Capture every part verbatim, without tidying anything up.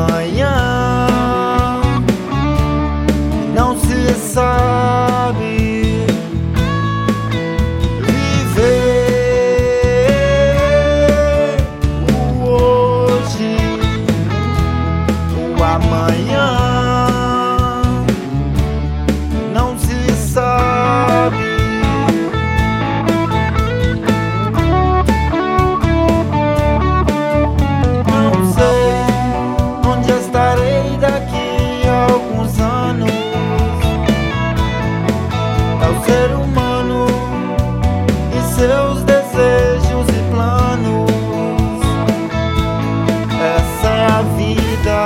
amanhã não se sabe. Viver o hoje, o amanhã não se sabe. Não sei onde estarei daqui a alguns anos. É o ser humano e seus desejos e planos. Essa é a vida.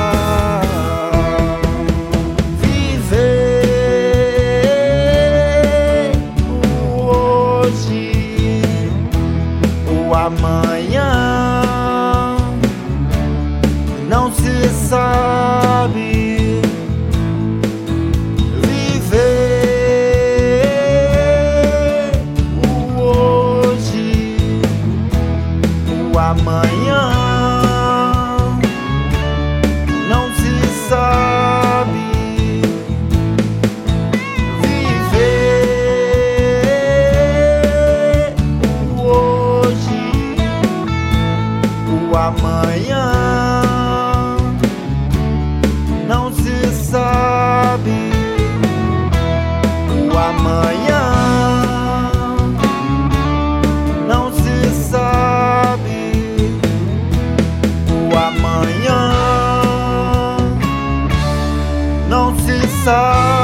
Viver o hoje, o amanhã não se sabe. Viver o hoje, o amanhã não se sabe. Viver o hoje, o amanhã não se sabe. O amanhã não se sabe. O amanhã não se sabe.